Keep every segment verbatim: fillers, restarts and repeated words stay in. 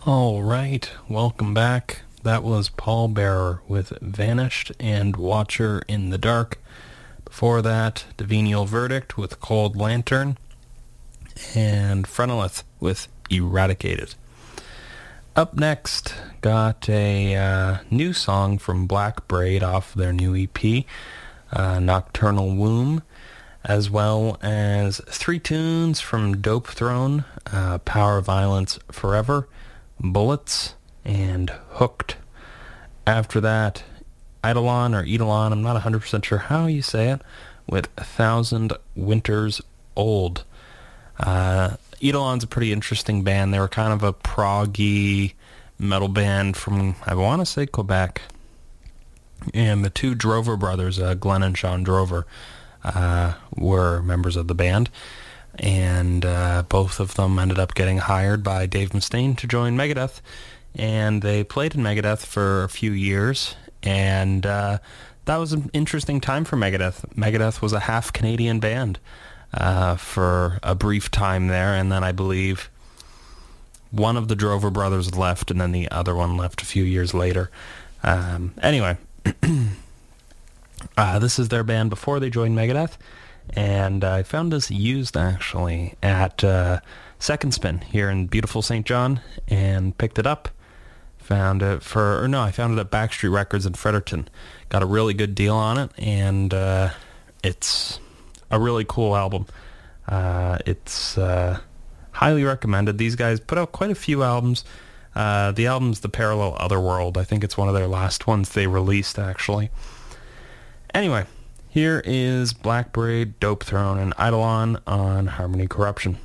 All right, welcome back. That was Paul Bearer with Vanished and Watcher in the Dark. Before that, Divenial Verdict with Cold Lantern, and Frenolith with Eradicated. Up next, got a uh, new song from Black Braid off their new E P, uh, Nocturnal Womb, as well as three tunes from Dope Throne, uh, Power Violence Forever, Bullets, and Hooked. After that, Eidolon or Eidolon, I'm not one hundred percent sure how you say it, with A Thousand Winters Old. Uh, Eidolon's a pretty interesting band. They were kind of a proggy metal band from, I want to say, Quebec. And the two Drover brothers, uh, Glenn and Sean Drover, uh, were members of the band. And uh, both of them ended up getting hired by Dave Mustaine to join Megadeth, and they played in Megadeth for a few years, and uh, that was an interesting time for Megadeth. Megadeth was a half Canadian band uh, for a brief time there, and then I believe one of the Drover brothers left, and then the other one left a few years later. Um, anyway, uh, this is their band before they joined Megadeth. And I found this used, actually, at uh, Second Spin here in beautiful Saint John, and picked it up. Found it for, or no, I found it at Backstreet Records in Fredericton. Got a really good deal on it, and uh, it's a really cool album. Uh, it's uh, highly recommended. These guys put out quite a few albums. Uh, the album's The Parallel Otherworld. I think it's one of their last ones they released, actually. Anyway, here is Black Braid, Dope Throne, and Eidolon on Harmony Corruption.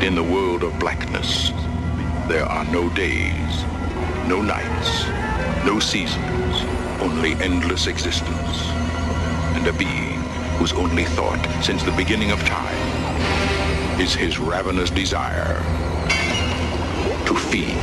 In the world of blackness, there are no days, no nights, no seasons, only endless existence. And a being whose only thought since the beginning of time is his ravenous desire to feed.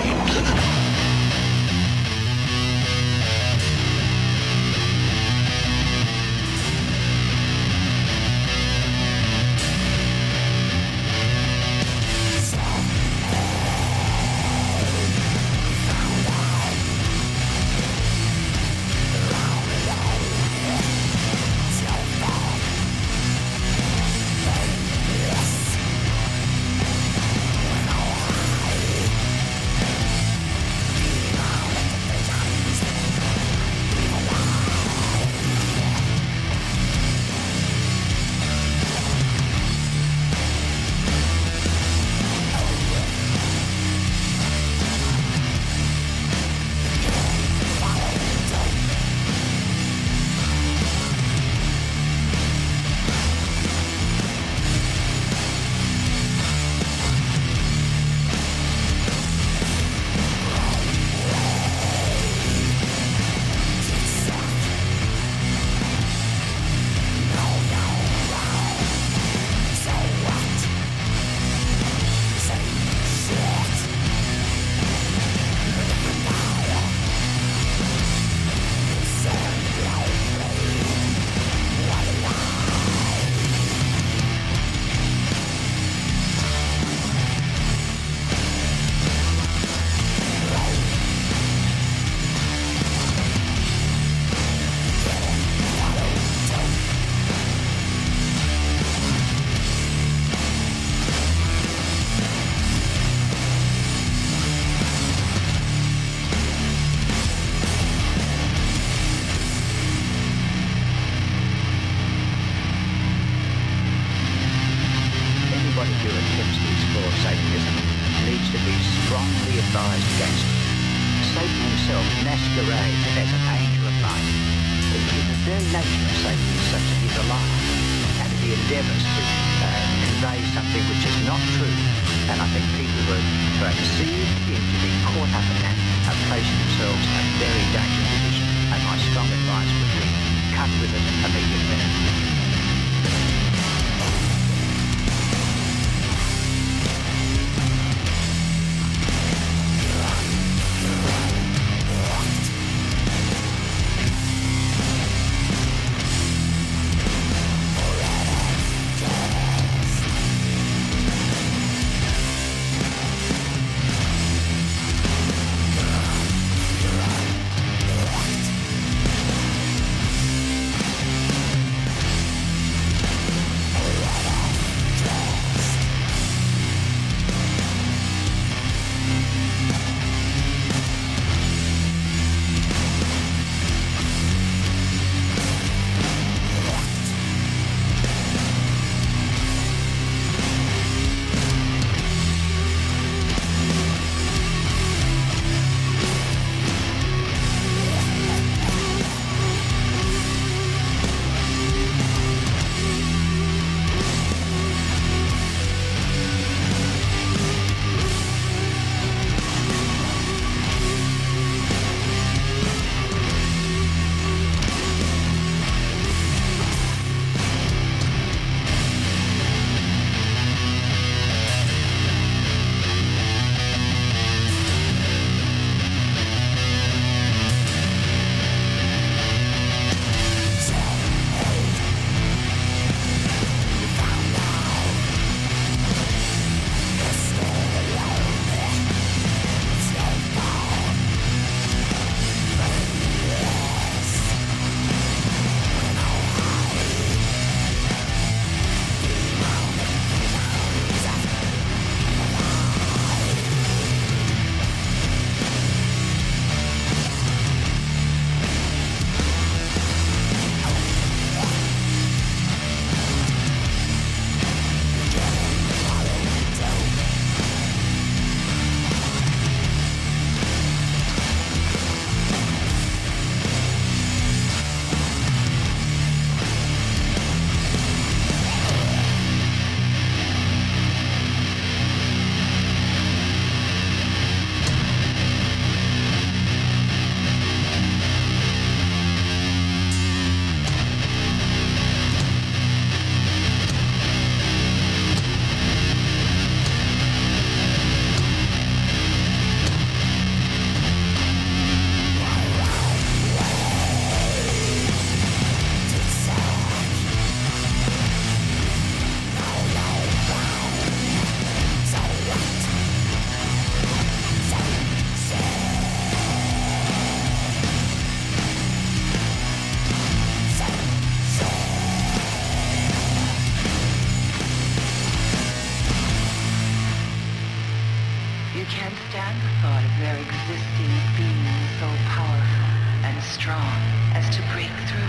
strong as to break through.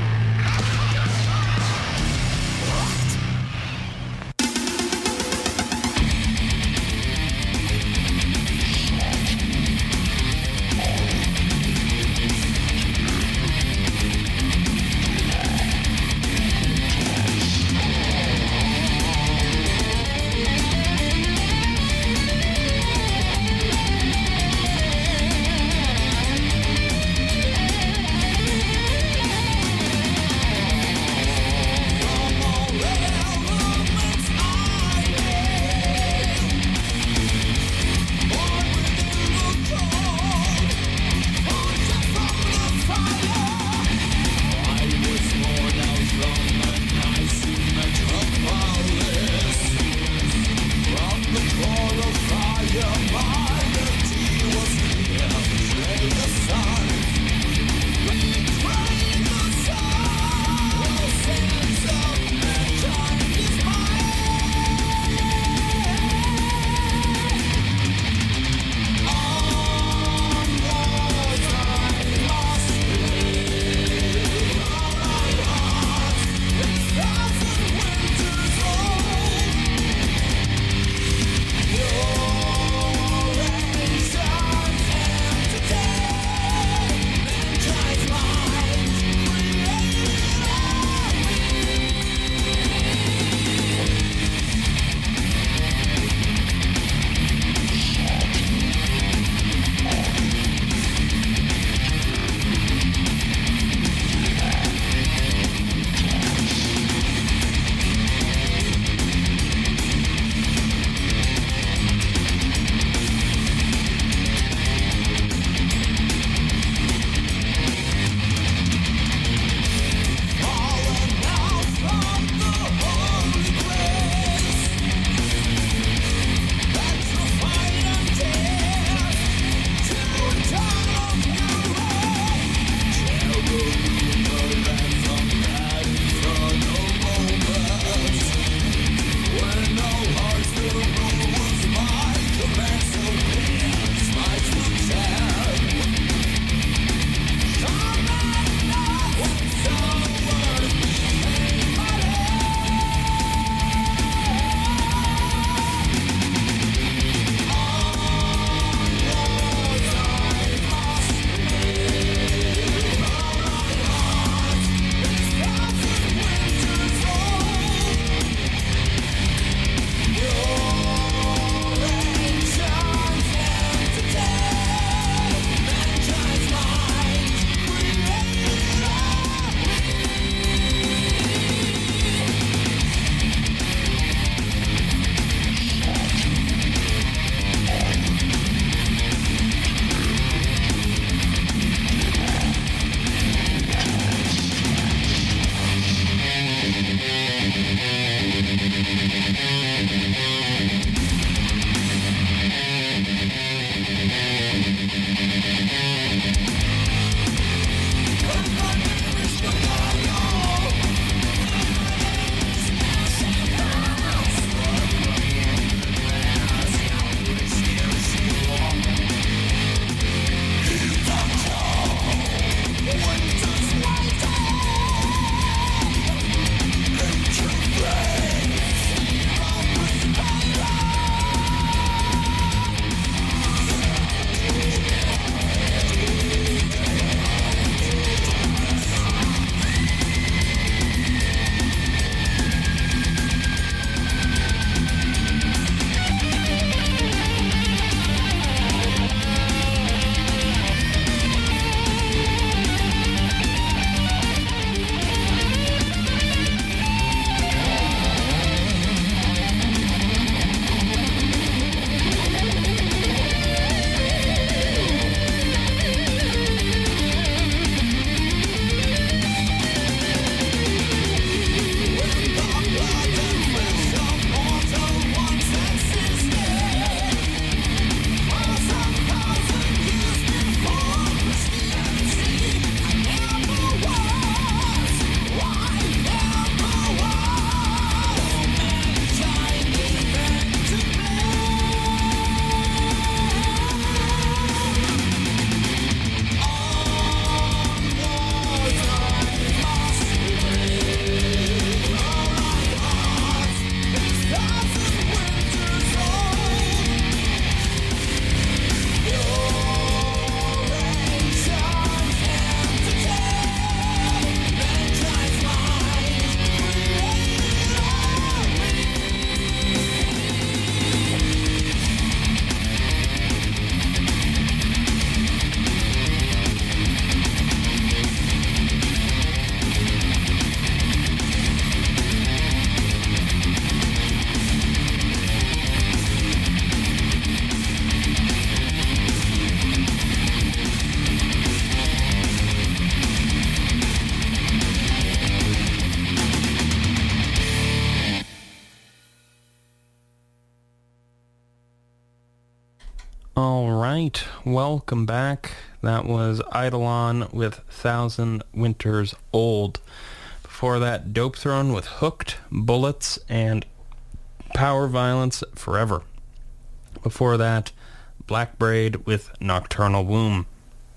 All right, welcome back. That was Eidolon with Thousand Winters Old. Before that, Dope Throne with Hooked, Bullets, and Power Violence Forever. Before that, Black Braid with Nocturnal Womb.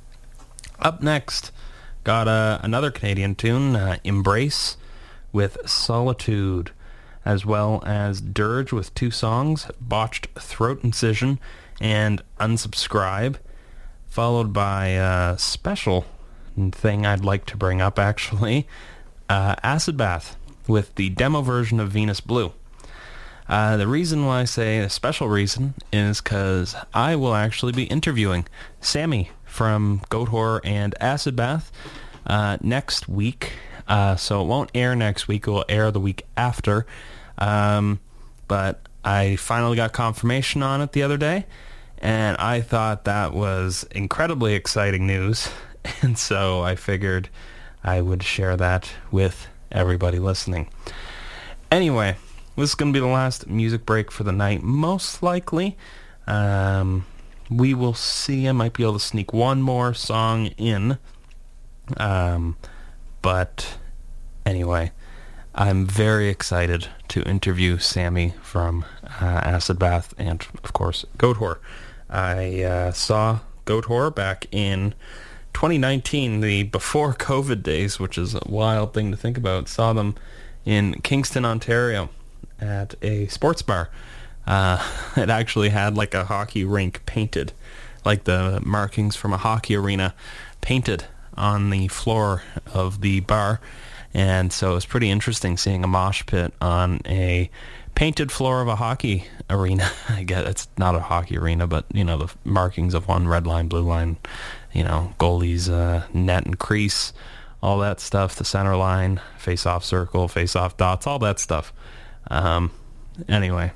Up next, got uh, another Canadian tune, uh, Embrace with Solitude, as well as Dirge with two songs, Botched Throat Incision and Unsubscribe, followed by a special thing I'd like to bring up, actually, uh, Acid Bath with the demo version of Venus Blue. Uh, the reason why I say a special reason is because I will actually be interviewing Sammy from Goat Whore and Acid Bath uh, next week. Uh, so it won't air next week, it will air the week after. Um, but I finally got confirmation on it the other day, and I thought that was incredibly exciting news, and so I figured I would share that with everybody listening. Anyway, this is going to be the last music break for the night, most likely. Um, we will see. I might be able to sneak one more song in. Um, but anyway, I'm very excited to interview Sammy from uh, Acid Bath and, of course, Goat Whore. I uh, saw Goat Whore back in twenty nineteen, the before COVID days, which is a wild thing to think about. Saw them in Kingston, Ontario, at a sports bar. Uh, it actually had like a hockey rink painted, like the markings from a hockey arena painted on the floor of the bar. And so it was pretty interesting seeing a mosh pit on a painted floor of a hockey arena. I guess it's not a hockey arena, but, you know, the markings of one, red line, blue line, you know, goalie's uh, net and crease, all that stuff, the center line, face-off circle, face-off dots, all that stuff. Um, anyway,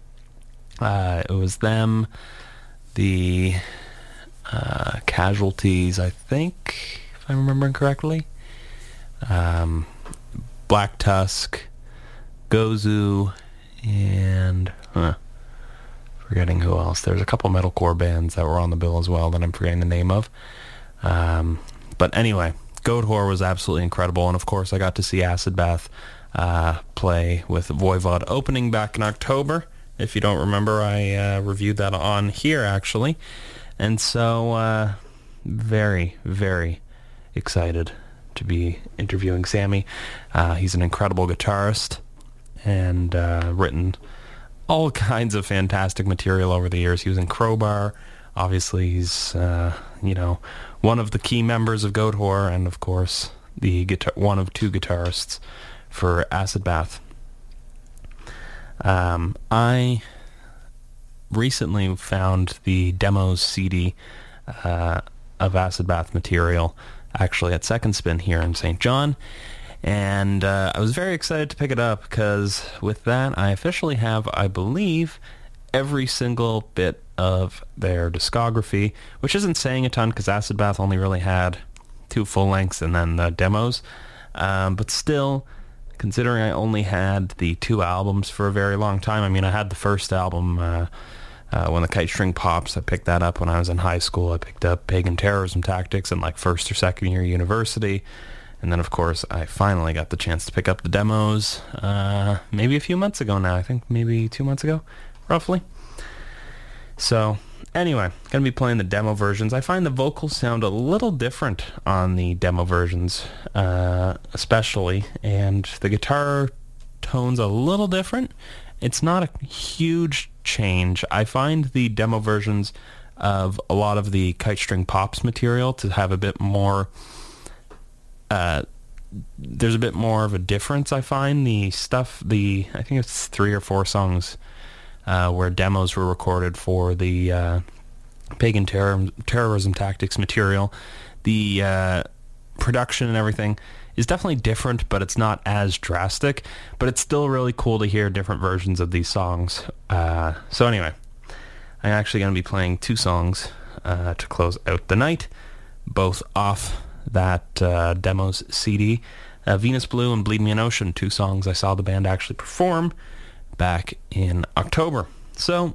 uh, it was them, the uh, Casualties, I think, if I'm remembering correctly, um, Black Tusk, Gozu, and huh, forgetting who else. There's a couple metalcore bands that were on the bill as well that I'm forgetting the name of. Um, but anyway, Goat Whore was absolutely incredible, and of course I got to see Acid Bath uh, play with Voivod opening back in October. If you don't remember, I uh, reviewed that on here actually, and so uh, very, very excited to be interviewing Sammy. Uh, he's an incredible guitarist, and uh, written all kinds of fantastic material over the years. He was in Crowbar. Obviously, he's, uh, you know, one of the key members of Goat Whore, and of course, the guitar- one of two guitarists for Acid Bath. Um, I recently found the demos C D uh, of Acid Bath material, actually at Second Spin here in Saint John, and uh, I was very excited to pick it up because with that I officially have, I believe, every single bit of their discography, which isn't saying a ton because Acid Bath only really had two full lengths and then the demos, um, but still, considering I only had the two albums for a very long time. I mean, I had the first album uh, uh, when the Kite String Pops. I picked that up when I was in high school. I picked up Pagan Terrorism Tactics in like first or second year university. And then, of course, I finally got the chance to pick up the demos uh, maybe a few months ago now. I think maybe two months ago, roughly. So, anyway, going to be playing the demo versions. I find the vocals sound a little different on the demo versions, uh, especially. And the guitar tone's a little different. It's not a huge change. I find the demo versions of a lot of the Kite String Pops material to have a bit more... Uh, there's a bit more of a difference, I find. The stuff, the I think it's three or four songs uh, where demos were recorded for the uh, Pagan terror, Terrorism Tactics material. The uh, production and everything is definitely different, but it's not as drastic. But it's still really cool to hear different versions of these songs. Uh, so anyway, I'm actually going to be playing two songs uh, to close out the night, both off that uh, demos C D, uh, Venus Blue and Bleed Me an Ocean, two songs I saw the band actually perform back in October. So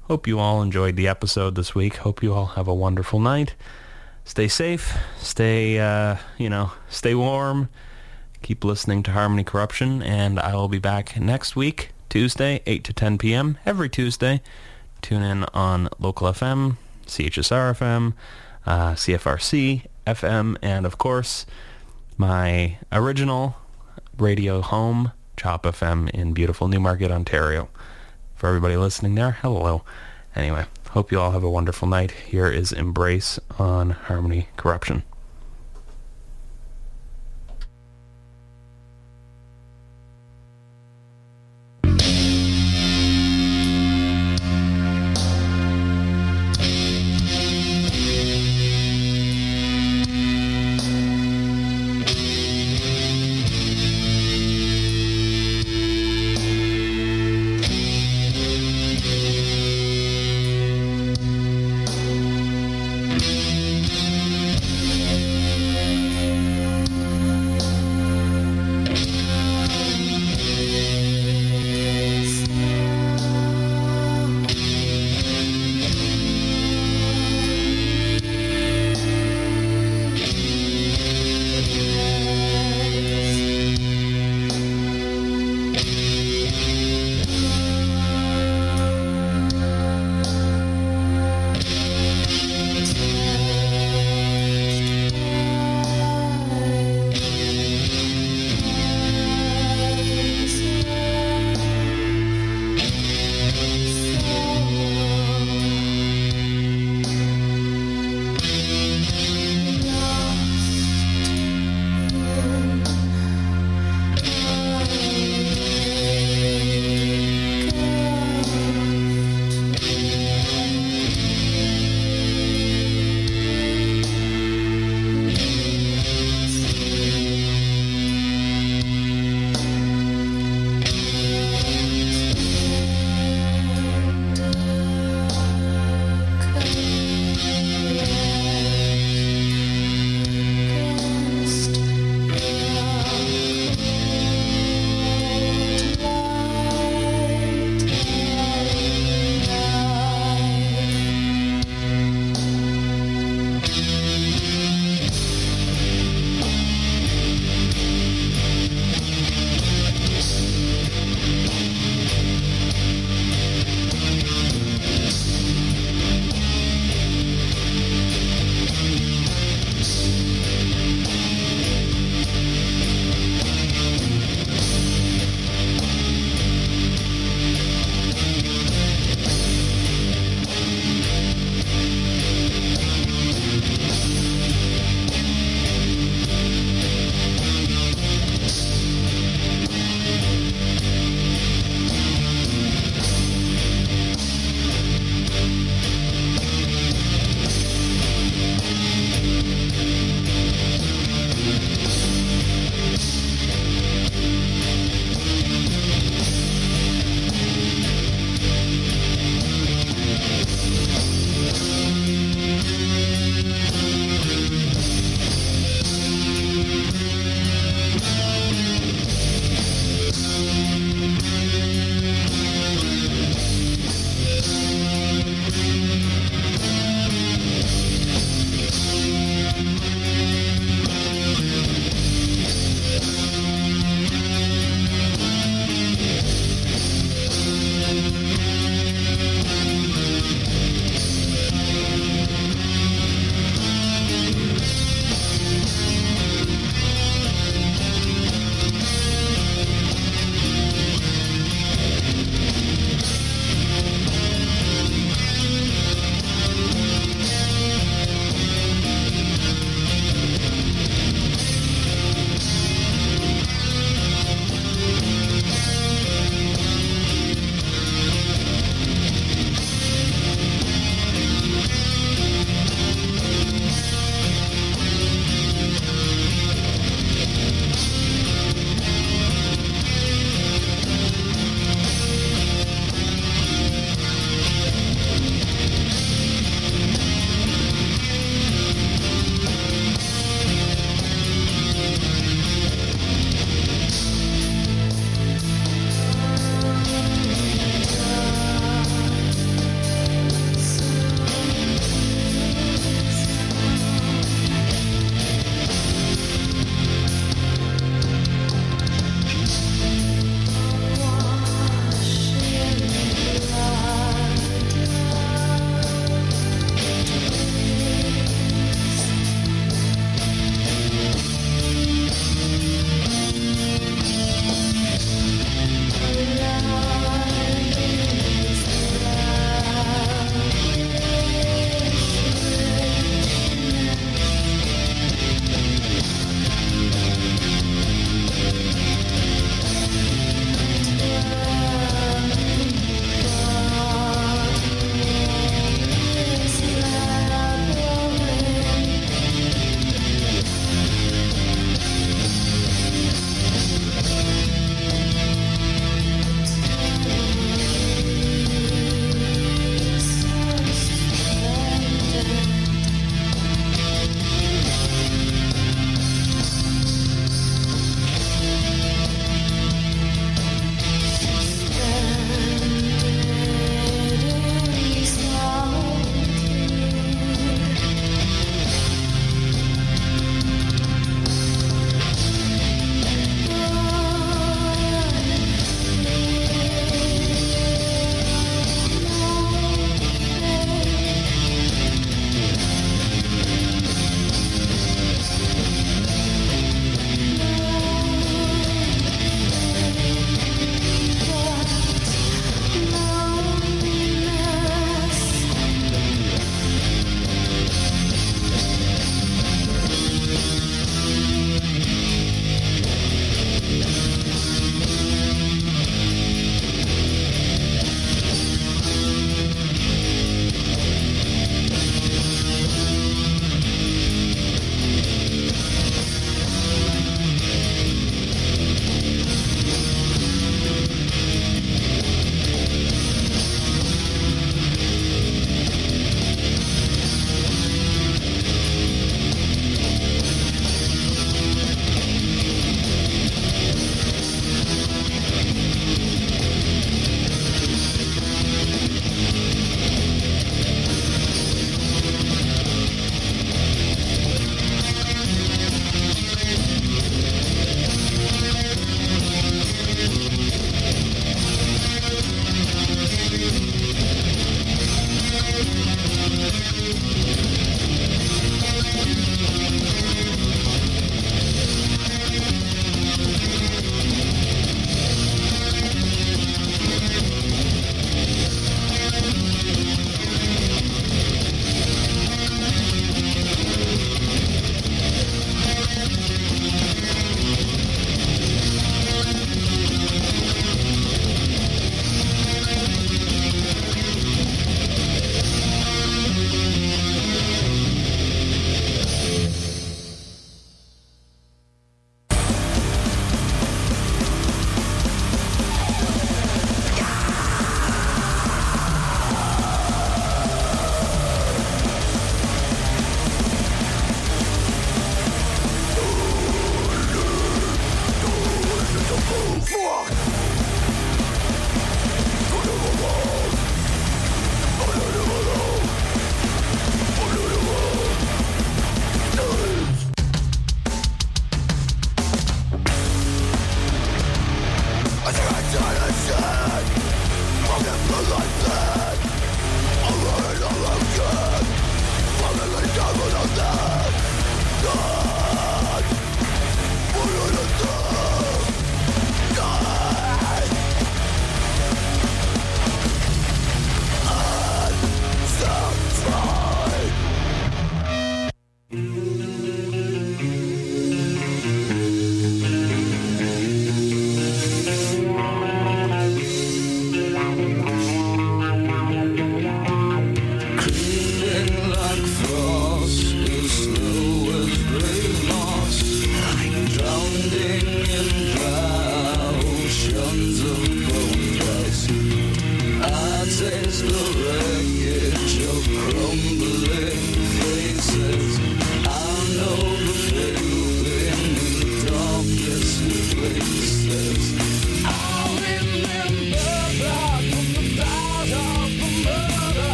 hope you all enjoyed the episode this week. Hope you all have a wonderful night. Stay safe. Stay, uh, you know, stay warm. Keep listening to Harmony Corruption, and I will be back next week, Tuesday, eight to ten p.m., every Tuesday. Tune in on Local F M, C H S R F M, uh, C F R C F M, and of course, my original radio home, Chop F M in beautiful Newmarket, Ontario. For everybody listening there, hello. Anyway, hope you all have a wonderful night. Here is Embrace on Harmony Corruption.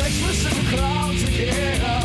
Christmas in the clouds again.